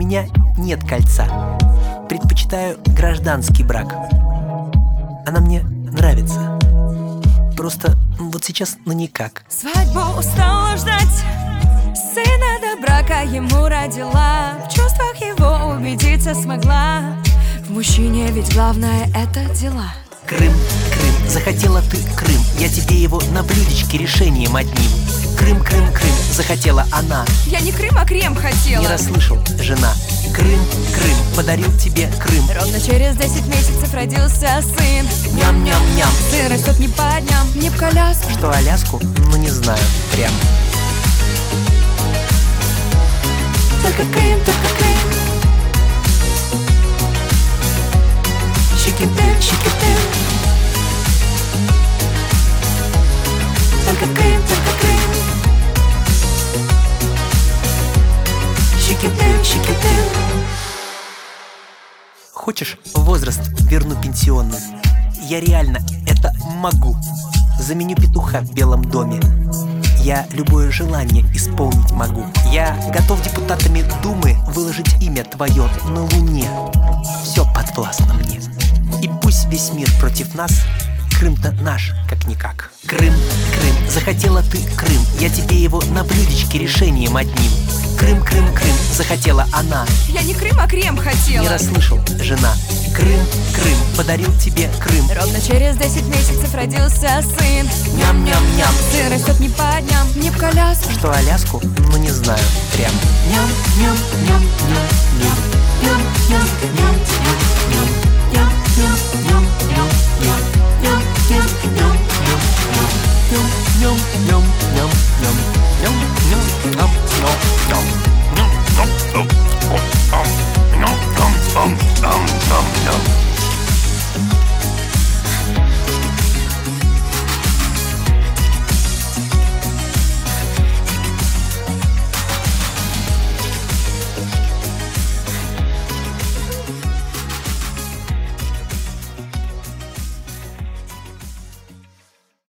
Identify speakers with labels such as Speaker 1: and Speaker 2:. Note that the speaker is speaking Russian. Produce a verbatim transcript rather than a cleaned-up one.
Speaker 1: меня нет кольца. Предпочитаю гражданский брак. Она мне нравится. Просто вот сейчас, ну никак.
Speaker 2: Свадьбу устала ждать, сына до брака ему родила. В чувствах его убедиться смогла. В мужчине ведь главное это дела.
Speaker 1: Крым, Крым, захотела ты Крым, я тебе его на блюдечке решением одним. Крым, Крым, Крым, захотела она.
Speaker 2: Я не Крым, а крем хотела.
Speaker 1: Не расслышал, жена. Крым, Крым, подарил тебе Крым.
Speaker 2: Ровно через десять месяцев родился сын.
Speaker 1: Ням-ням-ням.
Speaker 2: Сын растет не по дням, не в коляску.
Speaker 1: Что Аляску? Ну не знаю, прям.
Speaker 2: Только Крым, только Крым. Щикипым, щикипым. Только Крым, только Крым. Щикипым, щикипым.
Speaker 1: Хочешь, возраст верну пенсионный? Я реально это могу. Заменю петуха в Белом доме. Я любое желание исполнить могу. Я готов депутатами Думы выложить имя твое на Луне. Все подвластно мне. И пусть весь мир против нас, Крым-то наш, как-никак. Крым, Крым, захотела ты Крым, я тебе его на блюдечке решением одним. Крым, Крым, Крым, захотела она.
Speaker 2: Я не Крым, а крем хотела.
Speaker 1: Не расслышал, жена. Крым, Крым, подарил тебе Крым.
Speaker 2: Ровно через десять месяцев родился сын.
Speaker 1: Ням-ням-ням.
Speaker 2: Сын растет не по дням, не в коляску.
Speaker 1: Что Аляску? Ну не знаю, прям.
Speaker 2: Ням-ням-ням-ням. Ням-ням-ням-ням-ням. Ням-ням.